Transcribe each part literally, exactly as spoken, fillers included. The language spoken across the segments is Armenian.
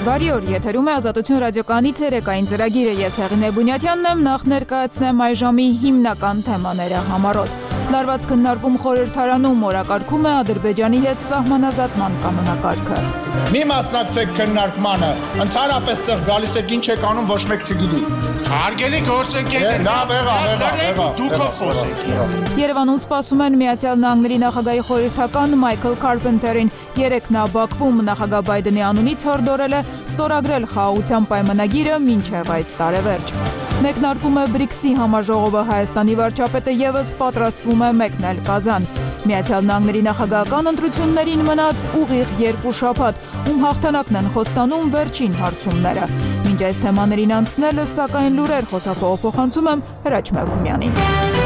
Բարի օր, եթերում է Ազատություն ռադիոկայանի ցերեկային ծրագիրը, ես Հեղինե Բունյաթյանն եմ, նախ ներկայացնեմ այժմի հիմնական թեմաները համառոտ։ Լարված քննարկում խորհրդարանում օրակարգում է Ադրբեջանի հետ սահմանազատման կանոնակարգը։ Մի մասնակցեք քննարկմանը, ընդհանրապես տեղ գալիս եք ինչ եք անում, ոչ մեկ չգիտի։ Հարգելի գործընկերներ, լավ, եղավ, եղավ, եղավ, դուք խոսեք։ Երևանում սպասում են Միացյալ Նահանգների նախագահի խորհրդական Մայքլ Քարփենթերին։ Երեկ նա Բաքվում նախագահ Բայդենի անունից հորդորել է ստորագրել խաղաղության պայմանագիրը մինչև այս տարեվերջ։ Մեկնարկում է բրիքսի համաժողովը, Հայաստանի վարչապետը ևս պատրաստվում է մեկնել Կազան։ Միացյալ Նահանգների նախագահական ընտրություններին մնաց ուղիղ երկու շաբաթ, ում հաղթանակն են խոստանում վերջին հարցումները։ Մինչ այս թեմաներին անցնելը, սակայն լուրեր խոսափողը փոխանցում եմ Հրաչ Մելքումյանին։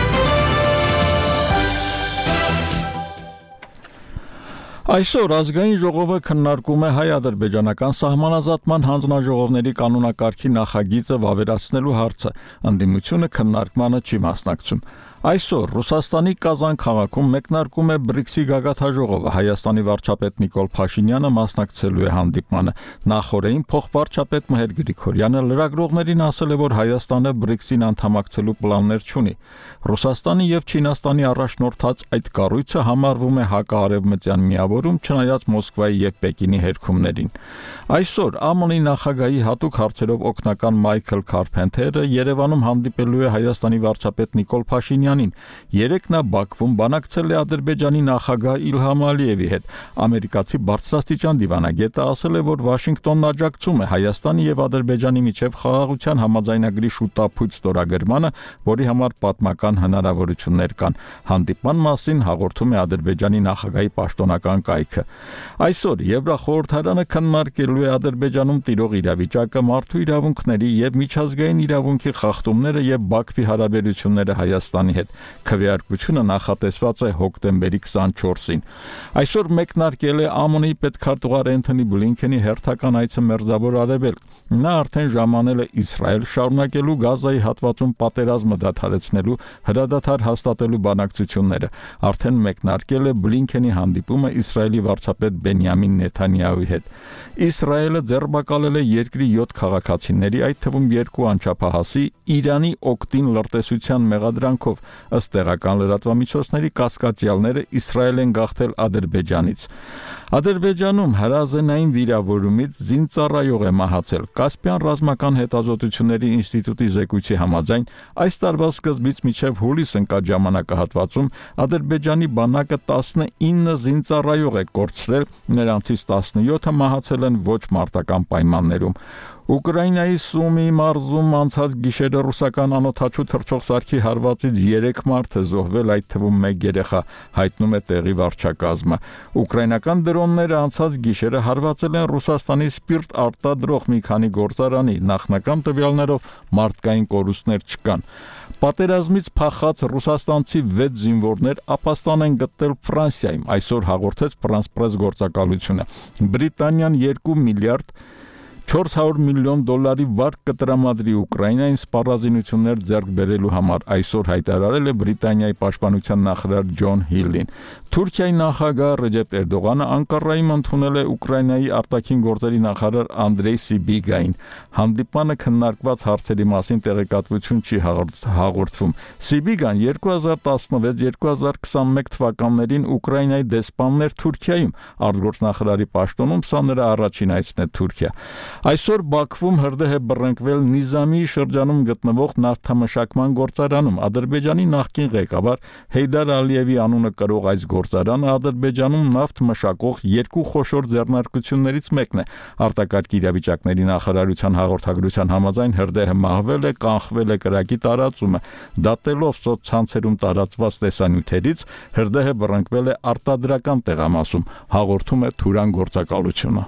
Այսօր ազգային ժողովը քննարկում է հայ-ադրբեջանական սահմանազատման հանձնաժողովների կանոնակարգի նախագիծը վավերացնելու հարցը։ Ընդդիմությունը քննարկմանը չի մասնակցում։ Այսօր Ռուսաստանի Կազան քաղաքում մեկնարկում է բրիքսի գագաթնաժողովը։ Հայաստանի վարչապետ Նիկոլ Փաշինյանը մասնակցելու է հանդիպմանը։ Նախորդին փոխվարչապետ Մհեր Գրիգորյանը լրագրողներին ասել է, որ Հայաստանը բրիքսին անդամակցելու պլաններ չունի։ Ռուսաստանի եւ Չինաստանի առաջնորդած այդ կառույցը համարվում է հակաարևմտյան միավորում, չնայած Մոսկվայի եւ Պեկինի հերքումներին։ Այսօր ԱՄՆ-ի նախագահի հատուկ հարցերով օգնական Մայքլ Քարփենթերը Երևանում հանդիպելու է Հայաստանի վարչապետ Նիկոլ Փաշինյանին։ Երեկ նա Բաքվում բանակցել է Ադրբեջանի նախագահ Իլհամ Ալիևի հետ։ Ամերիկացի բարձրաստիճան դիվանագետը ասել է, որ Վաշինգտոնն աջակցում է Հայաստանի եւ Ադրբեջանի միջև խաղաղության համաձայնագրի շուտափույթ ստորագրմանը, որի համար պատմական հնարավորություններ կան։ Հանդիպման մասին հաղորդում է Ադրբեջանի նախագահի պաշտոնական կայքը։ Այսօր Եվրախորհրդարանը քննարկելու է Ադրբեջանում տիրող իրավիճակը, մարդու իրավունքների եւ միջազգային իրավունքի խախտումները եւ Բաքվի հարաբերությունները Հայաստանի հետ։ Քվեարկությունը նախատեսված է հոկտեմբերի քսանչորսին։ Այսօր մեկնարկել է ԱՄՆ-ի պետքարտուղար Էնթոնի Բլինքենի հերթական այցը Մերձավոր Արևելք։ Նա արդեն ժամանել է Իսրայել, շարունակելու Գազայի հատվածում պատերազմը դադարեցնելու հրադադար հաստատելու բանակցությունները։ Արդեն մեկնարկել է Բլինքենի հանդիպումը Իսրայելի վարչապետ Բենյամին Նեթանյահուի հետ։ Իսրայելը ձեռբակալել է երկրի յոթ քաղաքացիների, այդ թվում երկու անչափահասի, Իրանի օգտին լրտեսության մեղադրանքով։ Ըստ տեղական լրատվամիջոցների կասկածյալները Իսրայել են գաղթել Ադրբեջանից։ Ադրբեջանում հրազենային վիրավորումից զինծառայող է մահացել։ Կասպյան ռազմական հետազոտությունների ինստիտուտի զեկույցի համաձայն այս տարվա սկզբից մինչև հուլիս ընկած ժամանակահատվածում Ադրբեջանի բանակը տասնինը զինծառայող է կորցրել, նրանցից տասնյոթը մահացել են ոչ մարտական պայմաններում։ Ուկրաինայի Սումի մարզում անցած գիշերը ռուսական անօդաչու թռչող սարքի հարվածից երեք մարդ է զոհվել, այդ թվում մեկ երեխա, հայտնում է տեղի վարչակազմը։ Ուկրաինական դրոնները անցած գիշերը հարվածել են Ռուսաստանի սպիրտ արտադրող մի քանի գործարանի, նախնական տվյալներով մարդկային կորուստներ չկան։ Պատերազմից փախած ռուսաստանցի վեց զինվորներ ապաստան են գտել Ֆրանսիայում, այսօր հաղորդեց Ֆրանս Պրես գործակալությունը։ Բրիտանիան երկու միլիարդ չորս հարյուր միլիոն դոլարի վարկ կտրամադրի Ուկրաինային սպառազինություններ ձեռք բերելու համար, այսօր հայտարարել է Բրիտանիայի պաշտպանության նախարար Ջոն Հիլին։ Թուրքիայի նախագահ Ռեջեփ Էրդողանը Անկարայում ընդունել է Ուկրաինայի արտաքին գործերի նախարար Անդրեյ Սիբիգային։ Հանդիպանը քննարկված հարցերի մասին տեղեկատվություն չի հաղորդվում։ Սիբիգան երկու հազար տասնվեց երկու հազար քսանմեկ թվականներին Ուկրաինայի դեսպանն էր Թուրքիայում, արտգործնախարարի պաշտոնում սա նրա առաջին այցն է Թուրքիա։ Այսօր Բաքվում հրդեհ է բռնկվել Նիզամիի շրջանում գտնվող նավթամշակման գործարանում։ Ադրբեջանի նախկին ղեկավար Հեյդար Ալիևի անունը կրող այս գործարանը Ադրբեջանում նավթ մշակող երկու խոշոր ձեռնարկություններից մեկն է։ Արտակարգ իրավիճակների նախարարության հաղորդագրության համաձայն հրդեհը մահվել է, կանխվել է կրակի տարածումը։ Դատելով սոցցանցերում տարածված տեսանյութերից հրդեհը բռնկվել է արտադրական տեղամասում, հաղորդում է Թուրան գործակալությունը։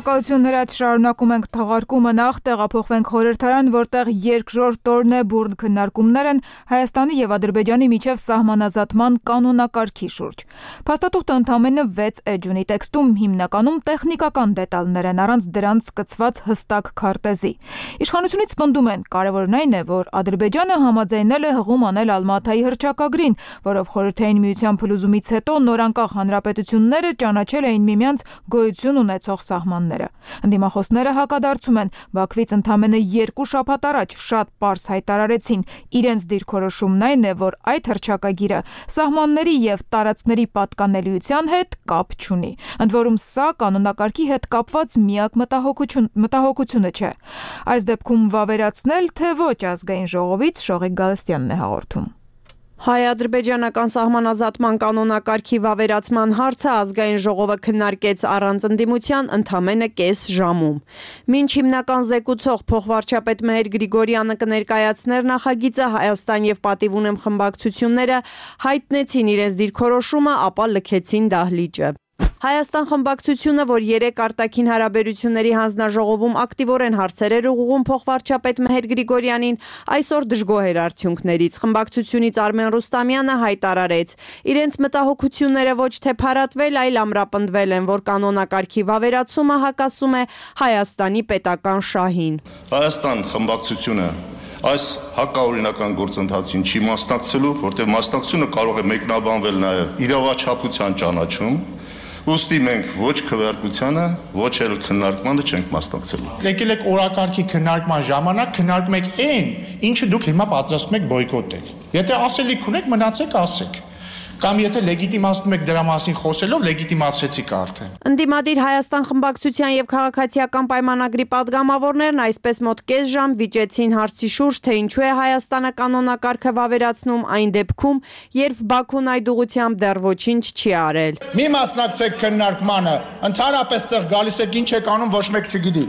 Շնորհակալություն հրաց շարունակում ենք թողարկումը նախ տեղափոխվենք խորհրդարան, որտեղ երկրորդ օրն է բուրդ քննարկումներ են Հայաստանի եւ Ադրբեջանի միջև սահմանազատման կանոնակարգի շուրջ։ Փաստաթուղթը ընդամենը վեց էջ ունի, տեքստում հիմնականում տեխնիկական դետալներ են, առանց դրանց կցված հստակ քարտեզի։ Իշխանությունից պնդում են, կարևորն այն է, որ Ադրբեջանը համաձայնել է հղում անել Ալմատայի հռչակագրին, որով Խորհրդային Միության փլուզումից հետո նորանկախ հանրապետությունները ճանաչել էին միմյանց գոյություն ունեցող սահմանները։ Ընդդիմախոսները հակադարձում են, Բաքվից ընդամենը երկու շաբաթ առաջ շատ պարզ հայտարարեցին, իրենց դիրքորոշումն այն է, որ այդ հռչակագիրը սահմանների եւ տարածքների պատկանելիության հետ կապ չունի։ Ընդ որում սա կանոնակարգի հետ կապված միակ մտահոգություն, մտահոգությունը չէ։ Այս դեպքում վավերացնել, թե ոչ ազգային ժողովից Շողիկ Գալստյանն է հաղորդում։ Հայ-ադրբեջանական սահմանազատման կանոնակարգի վավերացման հարցը ազգային ժողովը քննարկեց առանց ընդդիմության ընդամենը կես ժամում։ Մինչ հիմնական զեկուցող փոխվարչապետ Մեհեր Գրիգորյանը կներկայացներ նախագիծը, Հայաստան եւ Պատիվ ունեմ խմբակցությունները հայտնեցին իրենց դիրքորոշումը, ապա լքեցին դահլիճը։ Հայաստան խմբակցությունը, որ երեք արտաքին հարաբերությունների հանձնաժողովում ակտիվորեն հարցեր էր ուղղում փոխվարչապետ Մեհեր Գրիգորյանին, այսօր դժգոհ էր արդյունքներից։ Խմբակցությունից Արմեն Ռուստամյանը հայտարարեց. իրենց մտահոգությունները ոչ թե փարատվել, այլ ամրապնդվել են, որ կանոնակարգի վավերացումը հակասում է Հայաստանի պետական շահին։ Հայաստան խմբակցությունը այս հակաօրինական գործընթացին չի մասնակցելու, որտեղ մասնակցությունը կարող է մեկնաբանվել նաև իրավաչափության ճանաչում։ Ուստի մենք ոչ քվեարկությանը, ոչ էլ քննարկմանը չենք մասնակցելու։ Եկել եք օրակարգի քննարկման ժամանակ քննարկում եք այն, ինչը դուք հիմա պատրաստում եք բոյկոտել։ Եթե ասելիք ունեք, մնացեք ասեք։ Կամ եթե լեգիտիմացնում եք դրա մասին խոսելով, լեգիտիմացրեցիք արդեն։ Ընդդիմադիր Հայաստան խմբակցության եւ քաղաքացիական պայմանագրի падգամավորներն այսպես մոտ կես ժամ վիճեցին հարցի շուրջ, թե ինչու է Հայաստանը կանոնակարգը վավերացնում այն դեպքում, երբ Բաքուն այդ ուղղությամբ դեռ ոչինչ չի արել։ Մի մասնակցեք քննարկմանը, ընդհանրապես տեղ գալիս եք ինչ եք անում, ոչ մեկ չգիտի։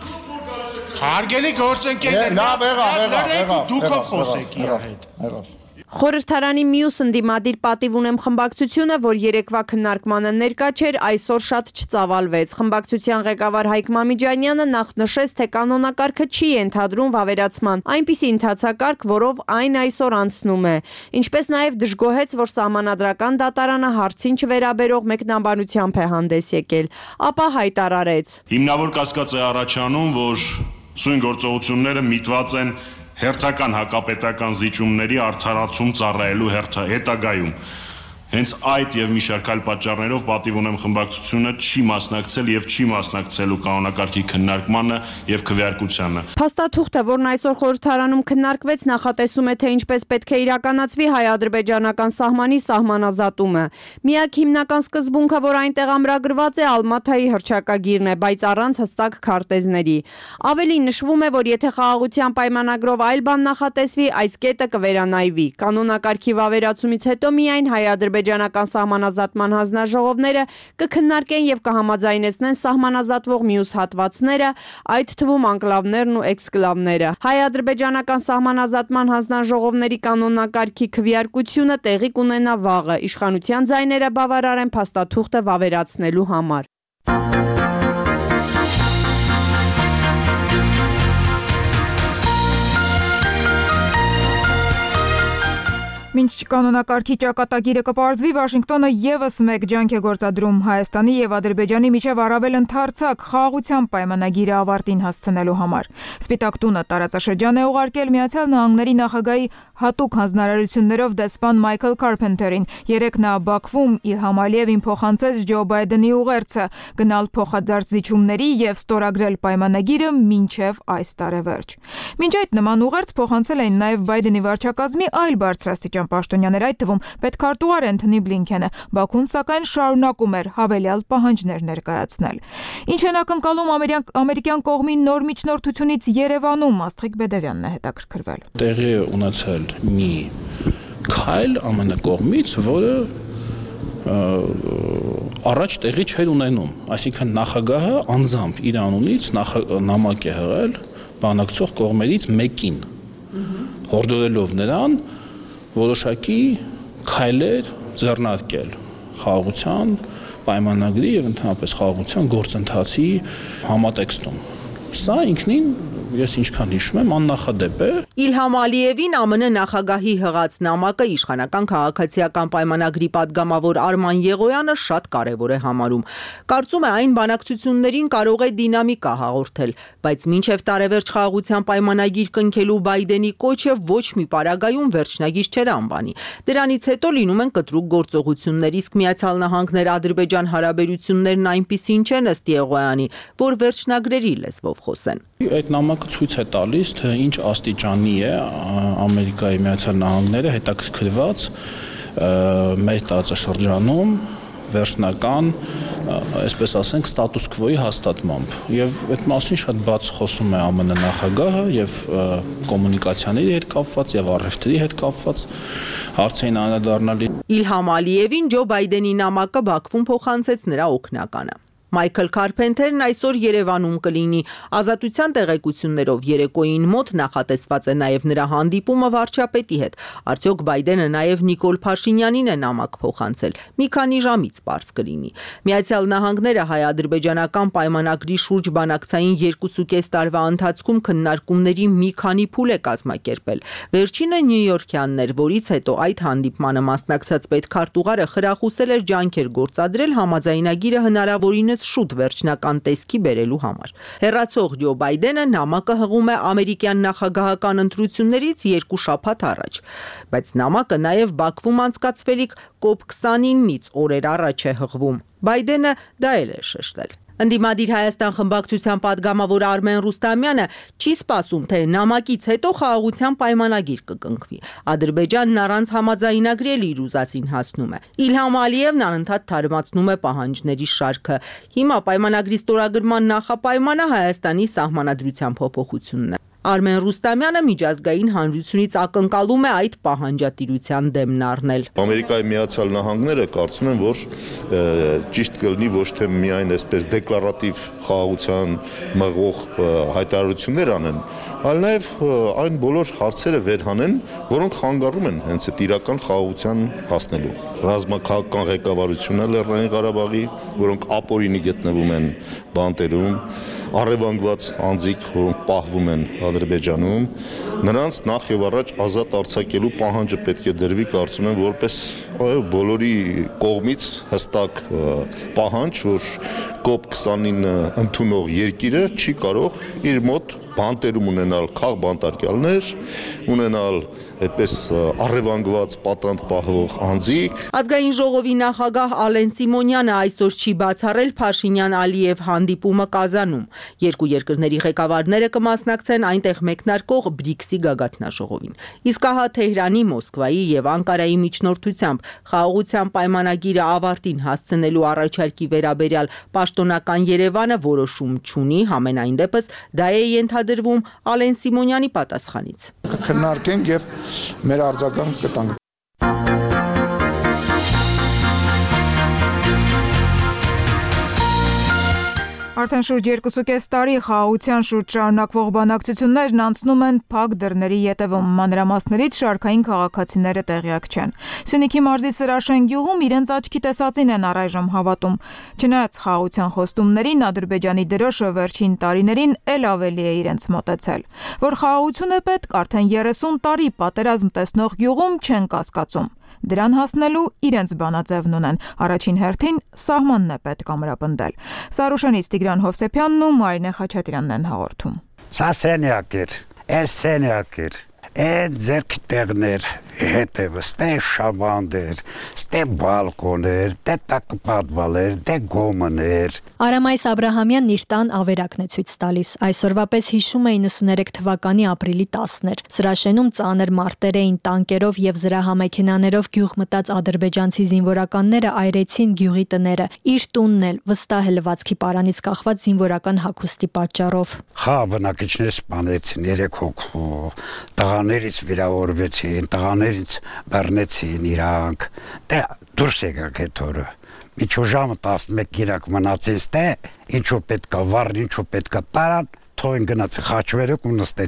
Հարգելի գործընկերներ, լավ, եղավ, եղավ, եղավ, դուք խոսեք իր հետ։ Եղավ։ Խորհրդարանի մյուս ընդդիմադիր Պատիվ ունեմ խմբակցությունը, որ երեկվա քննարկմանը ներկա չէր, այսօր շատ չծավալվեց։ Խմբակցության ղեկավար Հայկ Մամիջանյանը նախ նշեց, թե կանոնակարգը չի ենթադրում վավերացման, այնպիսի ընթացակարգ, որով այն այսօր անցնում է։ Ինչպես նաև դժգոհեց, որ Սահմանադրական դատարանը հարցին չվերաբերող մեկնաբանությամբ է հանդես եկել, ապա հայտարարեց. Հիմնավոր կասկած է առաջանում, որ սույն գործողությունները միտված են հերթական հակապետական զիջումների արդարացում ծառայելու հետագայում։ Հենց այդ եւ մի շարք այլ պատճառներով Պատիվ ունեմ խմբակցությունը չի մասնակցել եւ չի մասնակցելու կանոնակարգի քննարկմանը եւ քվեարկությանը։ Փաստաթուղթը, որն այսօր խորհրդարանում քննարկվեց, նախատեսում է, թե ինչպես պետք է իրականացվի հայ-ադրբեջանական սահմանի սահմանազատումը։ Միակ հիմնական սկզբունքը, որ այնտեղ ամրագրված է, Ալմաթայի հռչակագիրն է, բայց առանց հստակ քարտեզների։ Ավելին նշվում է, որ եթե խաղաղության պայմանագրով այլ բան նախատեսվի, այս կետը կվերանայվի։ Կանոնակարգի վավերացումից հետո միայն հայ-ադրբեջանական սահմանազատման հանձնաժողովները կքննարկեն եւ կհամաձայնեցնեն սահմանազատվող մյուս հատվածները, այդ թվում անկլավներն ու էքսկլավները։ Հայ-ադրբեջանական սահմանազատման հանձնաժողովների կանոնակարգի քվեարկությունը տեղի կունենա վաղը, իշխանության ձայները բավարար են փաստաթուղթը վավերացնելու համար։ Մինչ կանոնակարգի ճակատագիրը կպարզվի, Վաշինգտոնը եւս մեկ ջանք է գործադրում Հայաստանի եւ Ադրբեջանի միջև առավել ընդարձակ խաղաղության պայմանագիրը ավարտին հասցնելու համար։ Սպիտակ տունը տարածաշրջան է ուղարկել Միացյալ Նահանգների նախագահի հատուկ հանձնարարություններով դեսպան Մայքլ Կարփենթերին։ Երեկ նա Բաքվում Իլհամ Ալիևին փոխանցեց Ջո Բայդենի ուղերձը գնալ փոխադարձ զիջումների եւ ստորագրել պայմանագիրը մինչեւ այս տարեվերջ։ Մինչ այդ նման ուղերձ փոխանցել էին նաեւ Բայդենի վարչակազմի այլ բարձրաստիճան պաշտոնյաներ, այդ թվում պետքարտուղար Էնթոնի Բլինքենը։ Բաքուն սակայն շարունակում էր հավելյալ պահանջներ ներկայացնել։ Ինչ են ակնկալում ամերիկյան կողմի նոր միջնորդությունից Երևանում, Աստղիկ Բեդևյանն է հետաքրքրվել։ Տեղի է ունեցել մի քայլ ամենը կողմից, որը առաջ տեղի չէր ունենում, այսինքն նախագահը անձամբ իր անունից նամակ է հղել բանակցող կողմերից մեկին, հորդորելով նրան որոշակի քայլեր ձեռնարկել խաղաղության պայմանագրի եւ ընդհանրապես խաղաղության գործընթացի համատեքստում։ Սա ինքնին ես ինչքան հիշում եմ աննախադեպ է։ Իլհամ Ալիևին ԱՄՆ նախագահի հղած նամակը իշխանական քաղաքացիական պայմանագրի падգամավոր Արման Եղոյանը շատ կարևոր է համարում։ Կարծում է այն բանակցություններին կարող է դինամիկա հաղորդել, բայց մինչև տարեվերջ խաղաղության պայմանագիր կնքելու Բայդենի կոչը ոչ մի պարագայում վերջնագիր չէր անվանի։ Դրանից հետո լինում են կտրուկ գործողություններ, իսկ Միացյալ Նահանգներ-Ադրբեջան հարաբերություններն այնպիսին չեն ըստ Եղոյանի, որ վերջնագրերի լեզվով խոսեն։ Այդ նամակը ցույց է տալիս, թե ինչ աստիճանի է Ամերիկայի Միացյալ Նահանգները հետաքրքրված մեր տարածաշրջանում վերջնական, այսպես ասենք, ստատուս քվոյի հաստատմամբ։ Եվ այդ մասին շատ բաց խոսում է ԱՄՆ նախագահը եւ կոմունիկացիաների հետ կապված եւ առևտրի հետ կապված հարցերին անդրադառնալի։ Իլհամ Ալիևին Ջո Բայդենի նամակը Բաքվում փոխանցեց նրա օգնականը։ Մայքլ Քարփենթերն այսօր Երևանում կլինի։ Ազատության տեղեկություններով երեկոյին մոտ նախատեսված է նաև նրա հանդիպումը վարչապետի հետ։ Արդյոք Բայդենը նաև Նիկոլ Փաշինյանին է նամակ փոխանցել։ Մի քանի ժամից պարզ կլինի։ Միացյալ Նահանգները հայ-ադրբեջանական պայմանագրի շուրջ բանակցային երկուսուկես տարվա ընթացքում քննարկումների մի քանի փուլ է կազմակերպել։ Վերջինը նյույորքյանն էր, որից հետո այդ հանդիպմանը մասնակցած պետքարտուղարը խրախուսել էր ջանքեր գործադրել համաձայնագիրը հնարավորինս շուտ վերջնական տեսքի բերելու համար։ Հեռացող Ջո Բայդենը նամակը հղում է ամերիկյան նախագահական ընտրություններից երկու շաբաթ առաջ, բայց նամակը նաև Բաքվում անցկացվելիք կոպ քսանինից օրեր առաջ է հղվում։ Բայդենը դա էլ է շեշտել։ Ընդդիմադիր Հայաստան խմբակցության падգամավոր Արմեն Ռուստամյանը չի սպասում, թե նամակից հետո խաղաղության պայմանագիր կկնքվի։ Ադրբեջանն առանց համաձայնագրի էլ իր ուզածին հասնում է։ Իլհամ Ալիևն անընդհատ թարմացնում է պահանջների շարքը։ Հիմա պայմանագրի ստորագրման նախապայմանը Հայաստանի սահմանադրության փոփոխությունն է։ Արմեն Ռուստամյանը միջազգային հանրությունից ակնկալում է այդ պահանջատիրության դեմն առնել։ Ամերիկայի Միացյալ Նահանգները կարծում են, որ ճիշտ կլինի ոչ թե միայն այսպես դեկլարատիվ խաղաղության մղող հայտարարություններ անեն, այլ նաև այն բոլոր հարցերը վերհանեն, որոնք խանգարում են հենց այդ իրական խաղաղության հասնելու։ Ռազմաքաղաքական ղեկավարությունը Լեռնային Ղարաբաղի, որոնք ապօրինի գտնվում են բանտերում, առևանգված անձիկ, որոնք պահվում են Ադրբեջանում, նրանց նախ եւ առաջ ազատ արձակելու պահանջը պետք է դրվի, կարծում եմ, որպես բոլորի կողմից հստակ պահանջ, որ կոպ քսանինը ընդունող երկիրը չի կարող իր մոտ բանտերում ունենալ քաղբանտարկյալներ, ունենալ այդպես առևանգված պատանդ պահվող անձիկ։ Ազգային ժողովի նախագահ Ալեն Սիմոնյանը այսօր չի բացառել Փաշինյան-Ալիև հանդիպումը Կազանում։ Երկու երկրների ղեկավարները կմասնակցեն այնտեղ մեկնարկող բրիքսի գագաթնաժողովին։ Իսկ ահա Թեհրանի, Մոսկվայի եւ Անկարայի միջնորդությամբ խաղաղության պայմանագիրը ավարտին հասցնելու առաջարկի վերաբերյալ պաշտոնական Երևանը որոշում չունի, համենայն դեպս դա է ենթադրվում Ալեն Սիմոնյանի պատասխանից։ Քննարկենք եւ մեր արձագանք կտանք։ Արդեն շուրջ երկուսուկես տարի խաղաղության շուրջ շարունակվող բանակցություններն անցնում են փակ դռների ետևում, մանրամասներից շարքային քաղաքացիները տեղյակ չեն։ Սյունիքի մարզի Սրաշեն գյուղում իրենց աչքի տեսածին են առայժմ հավատում։ Չնայած խաղաղության խոստումներին, Ադրբեջանի դրոշը վերջին տարիներին էլ ավելի է իրենց մոտեցել։ Որ խաղաղություն է պետք, արդեն երեսուն տարի պատերազմ տեսնող գյուղում չեն կասկածում։ Դրան հասնելու իրենց բանաձևն ունեն։ Առաջին հերթին սահմանն է պետք ամրապնդել։ Սարուշանից Տիգրան Հովսեփյանն ու Մարինե Խաչատրյանն են հաղորդում։ Սա սենյակ էր, այս սենյակ էր, այդ ձերք տեղներ հետևս, դե շաբանդեր, դե բալկոներ, դե տակպատվալեր, դե գոմներ։ Արամայիս Աբրահամյանն իր տան ավերակն է ցույց տալիս։ Այսօրվա պես հիշում է իննսուներեք թվականի ապրիլի տասն էր։ Սրաշենում ծանր մարտեր էին, տանկերով եւ զրահամեքենաներով գյուղ մտած ադրբեջանցի զինվորականները այրեցին գյուղի տները։ Իր տունն էլ վստահ է լվացքի պարանից կախված զինվորական հագուստի պատճառով։ Խա բնակիչներ սպանեցին երեք հոգու, տղաներից վիրավորվեցին, տղաներից բռնեցին իրանք, դե դուրս եկակ այդ օրը։ Միջու ժամը տասնմեկ գիրակ մնացից, դե ինչու պետքա վառ, ինչու պետքա տարան, թողին գնացի խաչվերուկ ու նստեցին։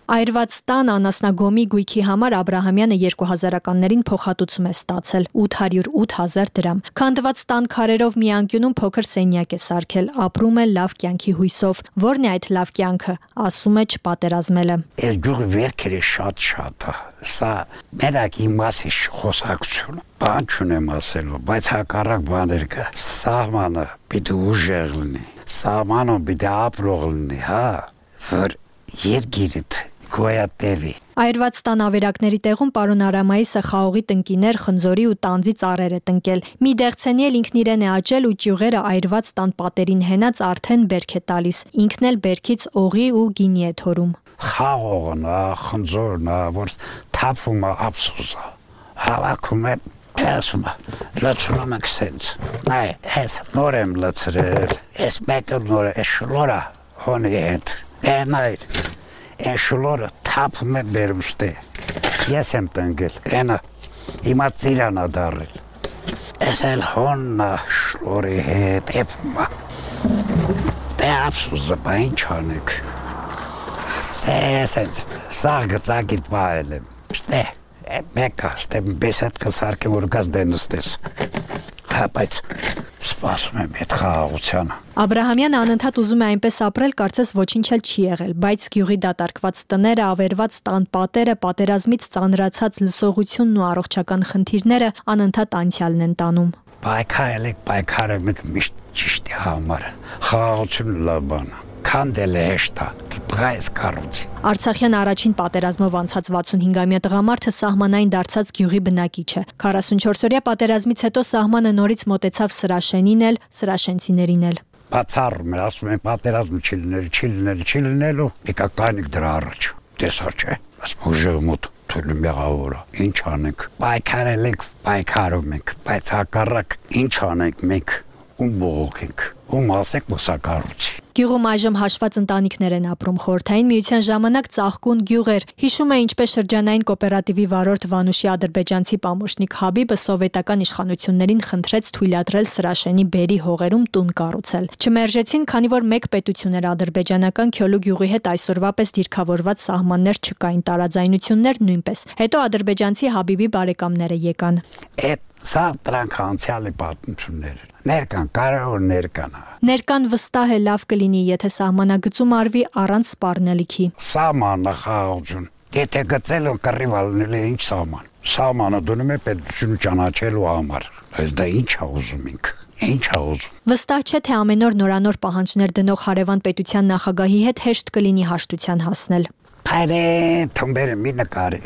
Այրված տան անասնագոմի գույքի համար Աբրահամյանը երկու հազարականներին փոխհատուցում է ստացել ութ հարյուր ութ հազար դրամ։ Քանդված տան քարերով մի անկյունում փոքր սենյակ է սարքել, ապրում է լավ կյանքի հույսով։ Որն է այդ լավ կյանքը, ասում է չպատերազմելը։ Այս գյուղի վերքերը շատ-շատ է։ Սա մենակ իմ մասի խոսակցություն։ Բան չունեմ ասելու, բայց հակառակ բաներ կա։ Սահմանը պիտի ուժեղ լինի, սահմանը պիտի ապրող լինի, հա, որ երկիրդ գոյատևի։ Այրված տան ավերակների տեղում պարոն Արամայիսը խաղողի տնկիներ, խնձորի ու տանձի ծառեր է տնկել։ Մի դեղցենի էլ ինքն իրեն է աճել ու ճյուղերը այրված տան պատերին հենած արդեն բերք է տալիս։ Ինքն էլ բերքից օղի ու գինի է թորում։ Խաղողն է, խնձորն է, որ թափում է ափսոսը։ Հավաքում է, ասում է, լցնում ենք սենց։ Այ, ես նոր եմ լցրել, ես մեկը նոր է, ես շլորա հոնի հետ։ Էն այր, են շլորը թափում է բերուստե։ Ես եմ տնգել, ենը հիմա ծիրանա դարել։ Ես էլ հոննա շլորի հետ էպում է։ Դե ապսուզը բա ինչ անեք։ Սես ենք, սաղ գծակիտ պահել եմ։ Շտե, մեկա, շտե բեսետ կսարկ է որ գազ դենստես։ Հա, բայց սպասում եմ այդ խաղաղությանը։ Աբրահամյանը անընդհատ ուզում է այնպես ապրել, կարծես ոչինչ էլ չի եղել, բայց գյուղի դատարկված տները, ավերված տան պատերը, պատերազմից ծանրացած լսողությունն ու առողջական խնդիրները անընդհատ անցյալն են տանում։ Պայքարել եք, պայքարել եք միշտ ճիշտի համար։ Խաղաղությունը լավ բան է։ Քանդել է հեշտ է, դու տղա ես կառույց։ Արցախյան առաջին պատերազմով անցած վաթսունհինգամյա տղամարդը սահմանային դարձած գյուղի բնակիչ է։ քառասունչորսօրյա պատերազմից հետո սահմանը նորից մոտեցավ Սրաշենին էլ, սրաշենցիներին էլ։ Բացառում է, ասում են պատերազմ չի լինել, չի լինել, չի լինելու, եկա կանիք դրա առաջ, տեսար չէ, ասում ուժեղ մոտ թույլ մեղավորը, ինչ անենք, պայքարել ենք, պայքարում ենք, բայց հակառակ ինչ անենք մենք, ում բողոքենք, ում ասենք մուսակառույցի։ Գյուղում այժմ հաշված ընտանիքներ են ապրում։ Խորհրդային միության ժամանակ ծաղկուն գյուղ էր։ Հիշում է ինչպես շրջանային կոոպերատիվի վարորդ Վանուշի ադրբեջանցի պամոշնիկ Հաբիբը սովետական իշխանություններին խնդրեց թույլատրել Սրաշենի բերի հողերում տուն կառուցել։ Չմերժեցին, քանի որ մեկ պետություն էր ադրբեջանական Քյոլու գյուղի հետ այսօրվա պես դիրքավորված սահմաններ չկային, տարաձայնություններ նույնպես։ Հետո ադրբեջանցի Հաբիբի բարեկամները եկան։ Սա դրանք անցյալի պատմություններ են։ Ներկան, կարևոր ներկան է։ Ներկան վստահ է լավ կլինի, եթե սահմանագծում արվի առանց սպառնելիքի։ Սահմանը խաղաղություն։ Եթե գծել ու կռիվ ալնել է ինչ սահման։ Սահմանը դնում է պետությունը ճանաչելու համար։ Բայց դա ինչ է ուզում ինք։ Ինչ է ուզում։ Վստահ չէ, թե ամեն օր նորանոր պահանջներ դնող հարևան պետության նախագահի հետ հեշտ կլինի հաշտության հասնել։ Այրե, թմբերը մի նկարի։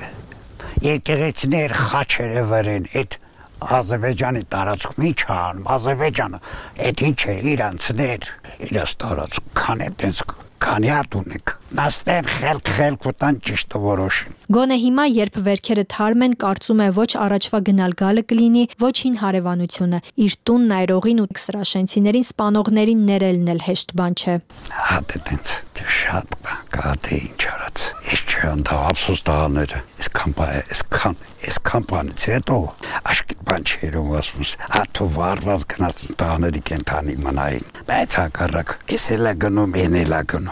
Եկեղեցիներ խաչերը վրեն, այդ Ադրբեջանի տարածքում ինչ անում, Ադրբեջանը, այդ ինչ է, իրանցներ, իրաց տարածքում, քան է տենց քանի հատ ունեք, նաստեն խելք խելք ուտան ճիշտ որոշին։ Գոնե հիմա, երբ վերքերը թարմ են, կարծում է ոչ առաջվա գնալ գալը կլինի, ոչ հին հարևանությունը, իր տունն այրողին ու սրաշենցիներին սպանողներին ներելն էլ հեշտ բան չէ։ Հա դե տենց, շատ բան կա, դե ինչ արած, ես չեմ դա ափսոս տղաները, այսքան բա, այսքան, այսքան բանից հետո աշկիտ բան չերում ասում, հաթու վարված գնաց տղաների կենթանի մնային, բայց հակառակ, ես էլ է գնում, են էլ է գնում։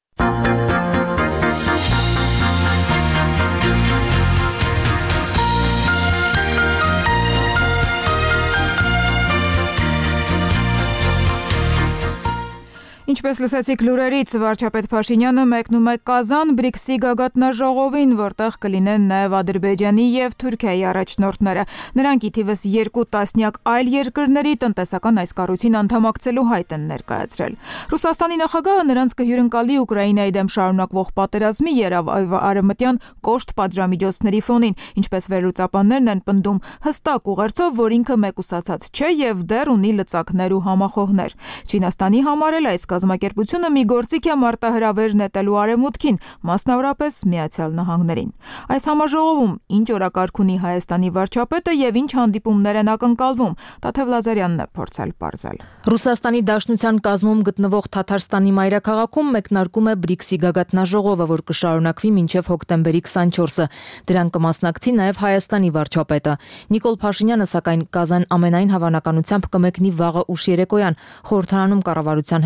Ինչպես լսեցիք լուրերից, վարչապետ Փաշինյանը մեկնում է Կազան բրիքսի գագաթնաժողովին, որտեղ կլինեն նաև Ադրբեջանի եւ Թուրքիայի առաջնորդները։ Նրանք ի թիվս երկու տասնյակ այլ երկրների տնտեսական այս կառույցին անդամակցելու հայտ են ներկայացրել։ Ռուսաստանի նախագահը նրանց կհյուրընկալի Ուկրաինայի դեմ շարունակվող պատերազմի երավ արևմտյան կոշտ պատժամիջոցների ֆոնին, ինչպես վերլուծաբաններն են պնդում, հստակ ուղերձով, որ ինքը մեկուսացած չէ եւ դեռ ունի լծակներ ու համախոհներ։ Չինաստանի համար էլ այս կազմակերպությունը մի գործիք է մարտահրավեր նետելու արևմուտքին, մասնավորապես Միացյալ Նահանգներին։ Այս համաժողովում ինչ օրակարգ ունի Հայաստանի վարչապետը եւ ինչ հանդիպումներ են ակնկալվում, Տաթև Լազարյանն է փորձել պարզել։ Ռուսաստանի Դաշնության կազմում գտնվող Թաթարստանի մայրաքաղաքում մեկնարկում է բրիքսի գագաթնաժողովը, որ կշարունակվի մինչև հոկտեմբերի քսանչորսը։ Դրան կմասնակցի նաև Հայաստանի վարչապետը։ Նիկոլ Փաշինյանը, սակայն, Կազան ամենայն հավանականությամբ կմեկնի վաղը ուշ երեկոյան։ Խորհրդարանում կառավարության հետ հարցուպատասխան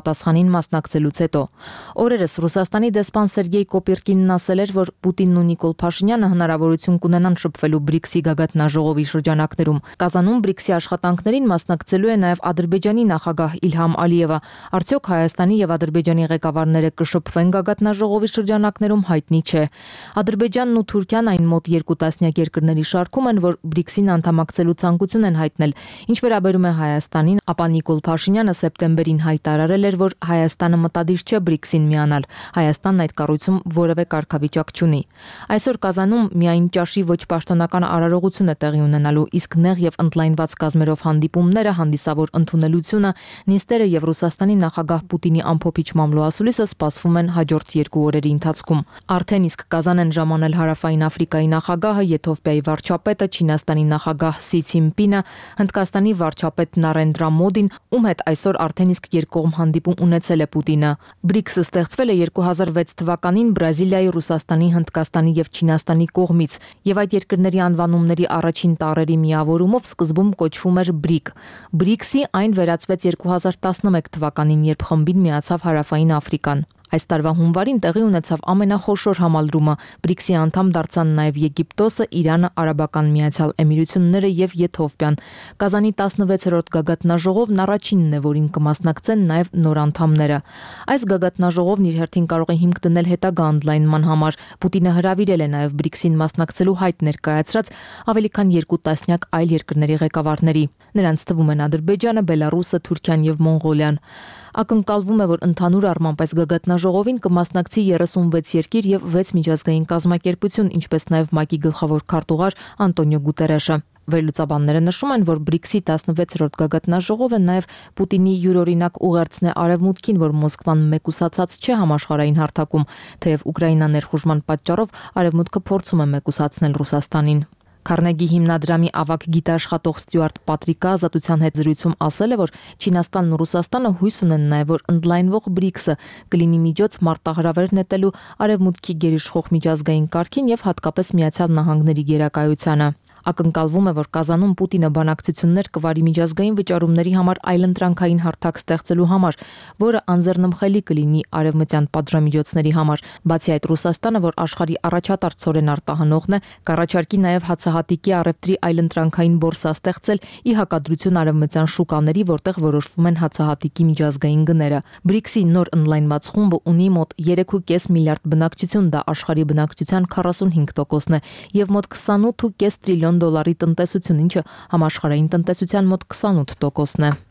պատասխանին մասնակցելուց հետո։ Օրերս Ռուսաստանի դեսպան Սերգեյ Կոպիրկինն ասել էր, որ Պուտինն ու Նիկոլ Փաշինյանը հնարավորություն կունենան շփվելու բրիքսի գագաթնաժողովի շրջանակներում։ Կազանում բրիքսի աշխատանքներին մասնակցելու է նաև Ադրբեջանի նախագահ Իլհամ Ալիևը։ Արդյոք Հայաստանի եւ Ադրբեջանի ղեկավարները կշփվեն գագաթնաժողովի շրջանակներում հայտնի չէ։ Ադրբեջանն ու Թուրքիան այն մոտ երկու տասնյակ երկրների շարքում են, որ բրիքսին անդամակցելու ցանկություն են հայտնել։ Ինչ վերաբերում է Հայաստանին, ապա Նիկոլ Փաշինյանը սեպտեմբերին հայտարարել էր, որ Հայաստանը մտադիր չէ բրիքսին միանալ։ Հայաստանն այդ կառույցում որևէ կարգավիճակ չունի։ Այսօր Կազանում միայն ճաշի ոչ պաշտոնական արարողություն է տեղի ունենալու, իսկ նեղ եւ ընդլայնված կազմերով հանդիպումները, հանդիսավոր ընդունելությունը, նիստերը եւ Ռուսաստանի նախագահ Պուտինի ամփոփիչ մամլոասուլիսը սպասվում են հաջորդ երկու օրերի ընթացքում։ Արդեն իսկ Կազան են ժամանել Հարավային Աֆրիկայի նախագահը, Եթովպիայի վարչապետը, Չինաստանի նախագահ Սի Ցինպինը, Հնդկաստանի վարչապետ Նարենդրա Մոդին, ում հետ այսօր արդեն իսկ երկկողմ հանդիպում ունեցել է Պուտինը։ բրիքսը ստեղծվել է երկու հազար վեց թվականին Բրազիլիայի, Ռուսաստանի, Հնդկաստանի եւ Չինաստանի կողմից, եւ այդ երկրների անվանումների առաջին տառերի միավորումով սկզբում կոչվում էր բրիկ։ բրիքսի այն վերածվեց երկու հազար տասնմեկ թվականին, երբ խմբին միացավ Հարավային Աֆրիկան։ Այս տարվա հունվարին տեղի ունեցավ ամենախոշոր համալրումը։ բրիքսի անդամ դարձան նաև Եգիպտոսը, Իրանը, Արաբական Միացյալ Էմիրությունները եւ Եթովպիան։ Կազանի տասնվեցերորդ գագաթնաժողովն առաջինն է, որին կմասնակցեն նաև նոր անդամները։ Այս գագաթնաժողովն իր հերթին կարող է հիմք դնել հետագա ընդլայնման համար։ Պուտինը հրավիրել է նաև բրիքսին մասնակցելու հայտ ներկայացրած ավելի քան երկու տասնյակ այլ երկրների ղեկավարների։ Նրանց թվում են Ադրբեջանը, Բելարուսը, Թուրքիան եւ Մոնղոլիան։ Ակնկալվում է, որ ընդհանուր առմամբ այս գագաթնաժողովին կմասնակցի երեսունվեց երկիր եւ վեց միջազգային կազմակերպություն, ինչպես նաեւ ՄԱԿ-ի գլխավոր քարտուղար Անտոնիո Գուտերեշը։ Վերլուծաբանները նշում են, որ բրիքսի տասնվեցերորդ գագաթնաժողովը նաև Պուտինի յուրօրինակ ուղերձն է Արևմուտքին, որ Մոսկվան մեկուսացած չէ համաշխարհային հարթակում, թեև Ուկրաինա ներխուժման պատճառով Արևմուտքը փորձում է մեկուսացնել Ռուսաստանին։ Քարնեգի հիմնադրամի ավագ գիտաշխատող Ստյուարտ Պատրիկը ազատության հետ զրույցում ասել է, որ Չինաստանն ու Ռուսաստանը հույս ունեն նաև, որ ընդլայնվող բրիքսը կլինի միջոց մարտահրավեր նետելու Արևմուտքի գերիշխող միջազգային կարգին եւ հատկապես Միացյալ Նահանգների գերակայությանը։ Ակնկալվում է, որ Կազանում Պուտինը բանակցություններ կվարի միջազգային վճարումների համար այլընտրանքային հարթակ ստեղծելու համար, որը անձեռնմխելի կլինի արևմտյան պատժամիջոցների համար։ Բացի այդ, Ռուսաստանը, որ աշխարհի առաջատար ցորեն արտահանողն է, կառաջարկի նաև հացահատիկի առևտրի այլընտրանքային բորսա ստեղծել ի հակադրություն արևմտյան շուկաների, որտեղ որոշվում են հացահատիկի միջազգային գները։ բրիքսի նոր ընդլայնված խումբը ունի մոտ երեք ու կես միլիարդ բնակչություն, դա աշխարհի բնակչության քառասունհինգ տոկոսն է, եւ մոտ քսանութ ու կես տրիլիոն դոլարի տնտեսություն, ինչը համաշխարհային տնտեսության մոտ քսանութ տոկոսն է։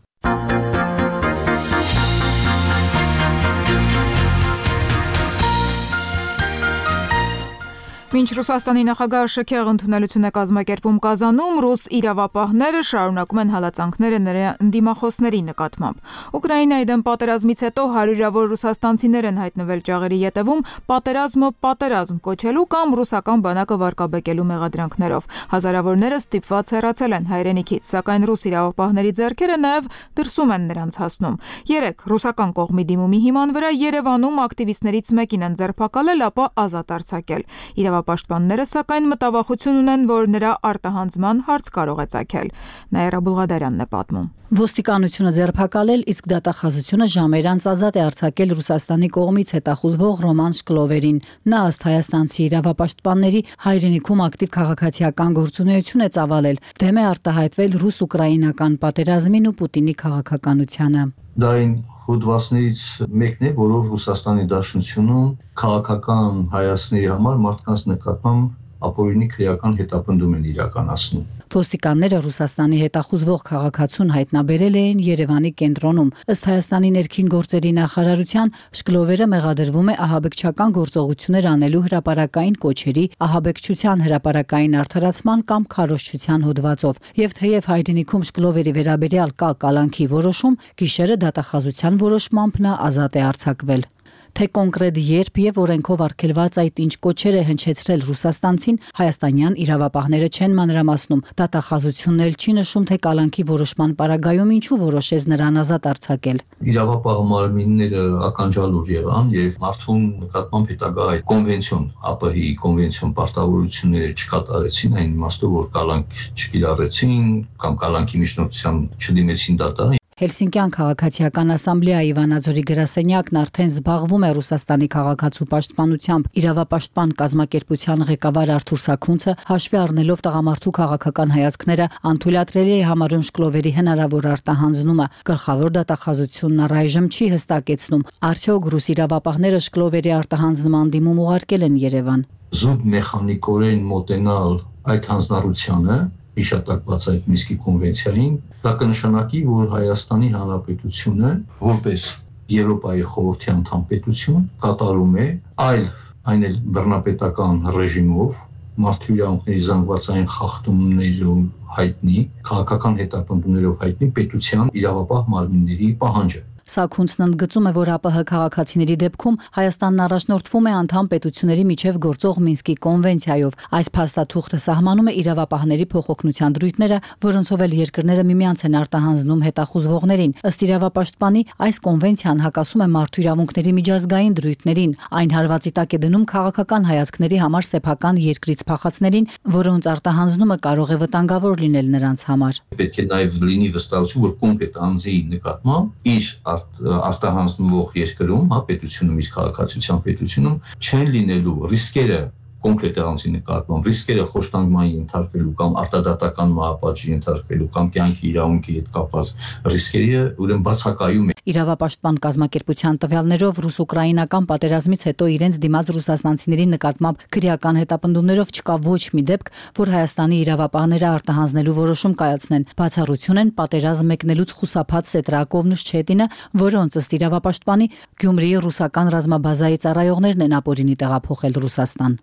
Մինչ Ռուսաստանի նախագահը շքեղ ընդունելություն է կազմակերպում Կազանում, ռուս իրավապահները շարունակում են հալածանքները նրա ընդդիմախոսների նկատմամբ։ Ուկրաինայի դեմ պատերազմից հետո հարյուրավոր ռուսաստանցիներ են հայտնվել ճաղերի ետևում պատերազմը պատերազմ կոչելու կամ ռուսական բանակը վարկաբեկելու մեղադրանքներով։ Հազարավորները ստիպված հեռացել են հայրենիքից, սակայն ռուս իրավապահների ձեռքերը նաև դրսում են նրանց հասնում։ Երեք ռուսական կողմի դիմումի հիման վրա Երևանում ակտիվիստներից մեկին են ձերբակալել, ապա ազատ արձակել։ Պաշտպանները սակայն մտավախություն ունեն, որ նրա արտահանձման հարց կարող է ծագել։ Նաիրա Բուլղադարյանն է պատմում։ Ոստիկանությունը ձերբակալել, իսկ դատախազությունը ժամեր անց ազատ է արձակել Ռուսաստանի կողմից հետախուզվող Ռոման Շկլովերին։ Նա ըստ հայաստանցի իրավապաշտպանների հայրենիքում ակտիվ քաղաքացիական գործունեություն է ծավալել, դեմ է արտահայտվել ռուս-ուկրաինական պատերազմին ու Պուտինի քաղաքականությանը։ Դա այն հոդվածներից մեկն է, որով Ռուսաստանի Դաշնությունում քաղաքական հայացքների համար մարդկանց նկատմամբ ապօրինի քրեական հետապնդում են իրականացնում։ Ոստիկանները Ռուսաստանի հետախուզվող քաղաքացուն հայտնաբերել էին Երևանի կենտրոնում։ Ըստ Հայաստանի ներքին գործերի նախարարության, Շկլովերը մեղադրվում է ահաբեկչական գործողություններ անելու հրապարակային կոչերի, ահաբեկչության հրապարակային արդարացման կամ քարոզչության հոդվածով։ Եվ թեև հայրենիքում Շկլովերի վերաբերյալ կա կալանքի որոշում, գիշերը դատախազության որոշմամբ նա ազատ է արձակվել։ Թե կոնկրետ երբ եւ օրենքով արգելված այդ ինչ կոչեր է հնչեցրել ռուսաստանցին, հայաստանյան իրավապահները չեն մանրամասնում։ Դատախազությունն էլ չի նշում, թե կալանքի որոշման պարագայում ինչու որոշեց նրան ազատ արձակել։ Իրավապահ մարմինները ականջալուր եղան եւ մարդուն նկատմամբ հետագա այդ կոնվենցիոն, ԱՊՀ-ի կոնվենցիոն պարտավորությունները չկատարեցին, այն իմաստով, որ կալանք չկիրառեցին կամ կալանքի միջնորդությամբ չդիմեցին դատարան։ Հելսինկյան քաղաքացիական ասամբլեայի Վանաձորի գրասենյակն արդեն զբաղվում է Ռուսաստանի քաղաքացու պաշտպանությամբ։ Իրավապաշտպան կազմակերպության ղեկավար Արթուր Սաքունցը հաշվի առնելով տղամարդու քաղաքական հայացքները անթույլատրելի է համարում շկլովերի հնարավոր արտահանձնումը։ Գլխավոր դատախազությունն առայժմ չի հստակեցնում, արդյոք ռուս իրավապահները շկլովերի արտահանձնման դիմում ուղարկել են Երևան։ Զուտ մեխանիկորեն մոտենալ այդ հանձնառությանը, հիշատակված այդ Մինսկի կոնվենցիային, դա կնշանակի, որ Հայաստանի Հանրապետությունը որպես Եվրոպայի խորհրդի անդամ պետություն կատարում է այլ այն էլ բռնապետական ռեժիմով մարդու իրավունքների զանգվածային խախտումներով հայտնի, քաղաքական հետապնդումներով հայտնի պետության իրավապահ մարմինների պահանջը։ Սաքունցն ընդգծում է, որ ԱՊՀ քաղաքացիների դեպքում Հայաստանն առաջնորդվում է անդամ պետությունների միջև գործող Մինսկի կոնվենցիայով։ Այս փաստաթուղթը սահմանում է իրավապահների փոխօգնության դրույթները, որոնցով էլ երկրները միմյանց են արտահանձնում հետախուզվողներին։ Ըստ իրավապաշտպանի, այս կոնվենցիան հակասում է մարդու իրավունքների միջազգային դրույթներին։ Այն հարվածի տակ է դնում քաղաքական հայացքների համար սեփական երկրից փախածներին, որոնց արտահանձնումը կարող է վտանգավոր լինել նրանց համար։ Պետք է նաև լինի վստահություն, որ կոնկրետ անձի նկատմամբ իր արտահանձնվող երկրում, հա, պետությունում, իր քաղաքացիության պետությունում չեն լինելու ռիսկերը կոնկրետ անձի նկատմամբ, ռիսկերը խոշտանգման ենթարկվելու կամ արտադատական մահապատժի ենթարկվելու կամ կյանքի իրավունքի հետ կապված ռիսկերը ուրեմն բացակայում է։ Իրավապաշտպան կազմակերպության տվյալներով ռուս-ուկրաինական պատերազմից հետո իրենց դիմաց ռուսաստանցիների նկատմամբ քրեական հետապնդումներով չկա ոչ մի դեպք, որ Հայաստանի իրավապահները արտահանձնելու որոշում կայացնեն։ Բացառություն են պատերազմ մեկնելուց խուսափած Սետրակովն ու Շչետինը, որոնց ըստ իրավապաշտպանի Գյումրիի ռուսական ռազմաբազայի ծառայողներն են ապօրինի տեղափոխել Ռուսաստան։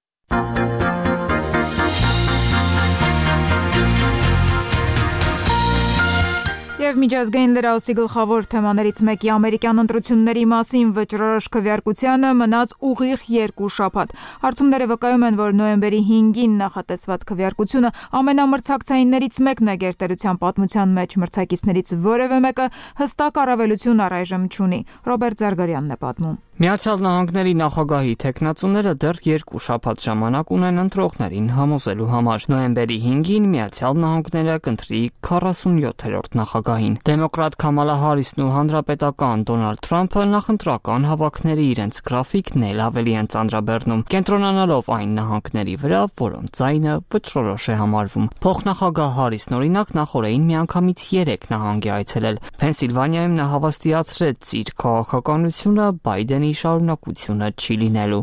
Եվ միջազգային լրահոսի գլխավոր թեմաներից մեկի ամերիկյան ընտրությունների մասին վճռորոշ քվեարկությանը մնաց ուղիղ երկու շաբաթ։ Հարցումները վկայում են, որ նոյեմբերի հինգին նախատեսված քվեարկությունը ամենամրցակցայիններից մեկն է գերտերության պատմության մեջ, մրցակիցներից որևէ մեկը հստակ առավելություն առայժմ չունի։ Ռոբերտ Զարգարյանն է պատմում։ Միացյալ Նահանգների նախագահի թեկնածուները դեռ երկու շաբաթ ժամանակ ունեն ընտրողներին համոզելու համար։ Նոյեմբերի հինգին Միացյալ Նահանգները կընտրի քառասունյոթերորդ նախագահին։ Դեմոկրատ Քամալա Հարիսն ու հանրապետական Դոնալդ Թրամփը նախընտրական հավաքների իրենց գրաֆիկն էլ ավելի են ծանրաբեռնում, կենտրոնանալով այն նահանգների վրա, որոնց ձայնը վճռորոշ է համարվում։ Փոխնախագահ Հարիսն օրինակ նախորդին միանգամից երեք նահանգ է այցելել։ Փենսիլվանիայում նա հավաստիացրեց իր քաղաքականությունը Բայդենի շարունակությունը չի լինելու։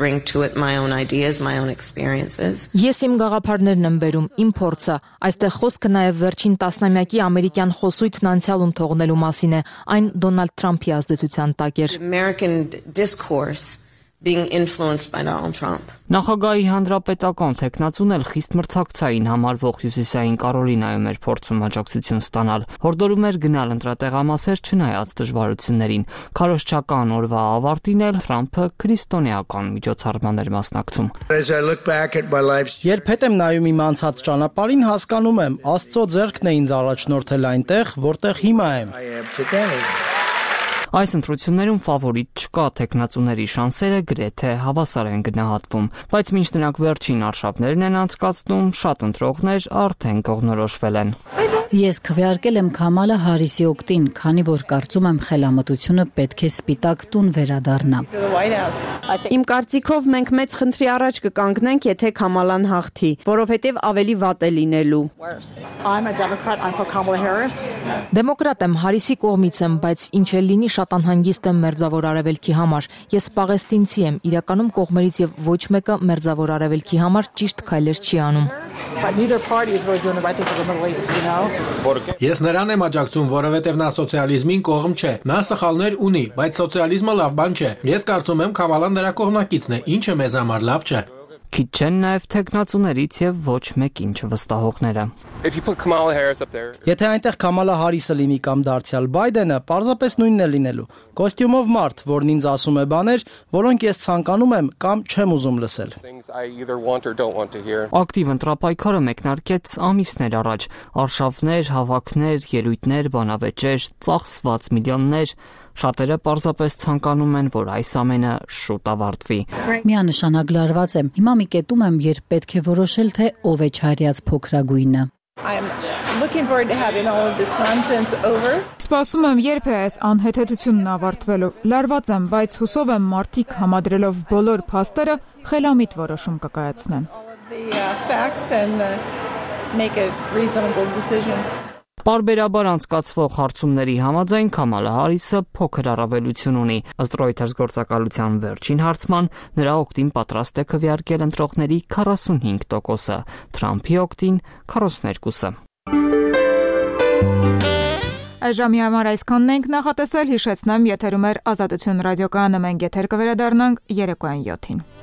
Ես իմ գաղափարներն եմ բերում, իմ փորձը։ Այստեղ խոսքը նաև վերջին տասնամյակի ամերիկյան խոսույթն անցյալում թողնելու մասին է, այն Դոնալդ Թրամփի ազդեցության տակ էր։ Being influenced by Donald Trump. Նախագահի հանրապետական թեկնածուն էլ խիստ մրցակցային համարվող Հյուսիսային Կարոլինայում էր փորձում աջակցություն ստանալ։ Հորդորում էր գնալ ընտրատեղամասեր չնայած դժվարություններին։ Քարոզչական օրվա ավարտին էլ Թրամփը քրիստոնեական միջոցառման էր մասնակցում։ Երբ հետ եմ նայում իմ անցած ճանապարհին, հասկանում եմ, Աստծո ձեռքն է ինձ առաջնորդել այնտեղ, որտեղ հիմա եմ։ Այս ընտրություններում ֆավորիտ չկա, թեկնածուների շանսերը գրեթե հավասար են գնահատվում, բայց մինչ նրանք վերջին արշավներն են անցկացնում, շատ ընտրողներ արդեն կողմնորոշվել են։ Ես քվեարկել եմ Քամալա Հարիսի օգտին, քանի որ կարծում եմ խելամտությունը պետք է սպիտակ տուն վերադառնա։ Իմ կարծիքով մենք մեծ խնդրի առաջ կկանգնենք, եթե Քամալան հաղթի, որովհետև ավելի վատ է լինելու։ Դեմոկրատ եմ, Հարիսի կողմից եմ, բայց ինչ էլ լինի, շատ անհանգիստ եմ Մերձավոր Արևելքի համար։ Ես պաղեստինցի եմ, իրականում կողմերից եւ ոչ մեկը Մերձավոր Արևելքի համար ճիշտ քայլեր չի անում։ Ես նրան եմ աջակցում, որովհետև նա սոցիալիզմին կողմ չէ։ Նա սխալներ ունի, բայց սոցիալիզմը լավ բան չէ։ Ես կարծում եմ Քամալան նրա կողմնակիցն է, ինչը մեզ համար լավ չէ։ Քիչ չեն նաև թեկնածուներից եւ ոչ մեկին չվստահողները։ Եթե այնտեղ Քամալա Հարիսը լինի կամ դարձյալ Բայդենը, պարզապես նույնն է լինելու։ Կոստյումով մարդ, որն ինձ ասում է բաներ, որոնք ես ցանկանում եմ կամ չեմ ուզում լսել։ Ակտիվ ընտրապայքարը մեկնարկեց ամիսներ առաջ։ Արշավներ, հավաքներ, ելույթներ, բանավեճեր, ծախսված միլիոններ։ Շատերը պարզապես ցանկանում են, որ այս ամենը շուտ ավարտվի։ Միանշանակ լարված եմ։ Հիմա մի կետում եմ, երբ պետք է որոշել, թե ով է չարյաց փոքրագույնը։ looking forward to having all of this nonsense over. Սպասում եմ, երբ է այս անհեթեթությունն ավարտվելու։ Լարված եմ, բայց հուսով եմ մարդիկ համադրելով բոլոր փաստերը խելամիտ որոշում կկայացնեն։ The uh, facts and uh, make a reasonable decision. Պարբերաբար անցկացվող հարցումների համաձայն Քամալա Հարիսը փոքր առավելություն ունի։ Ըստ Reuters գործակալության վերջին հարցման նրա օգտին պատրաստ է քվեարկել ընտրողների քառասունհինգ տոկոսը, Թրամփի օգտին քառասունհինգը։ Այժմի համար այսքանն ենք նախատեսել, հիշեցնեմ, եթերում էր Ազատություն ռադիոկայանը, մենք եթեր կվերադառնանք երեկոյան յոթին։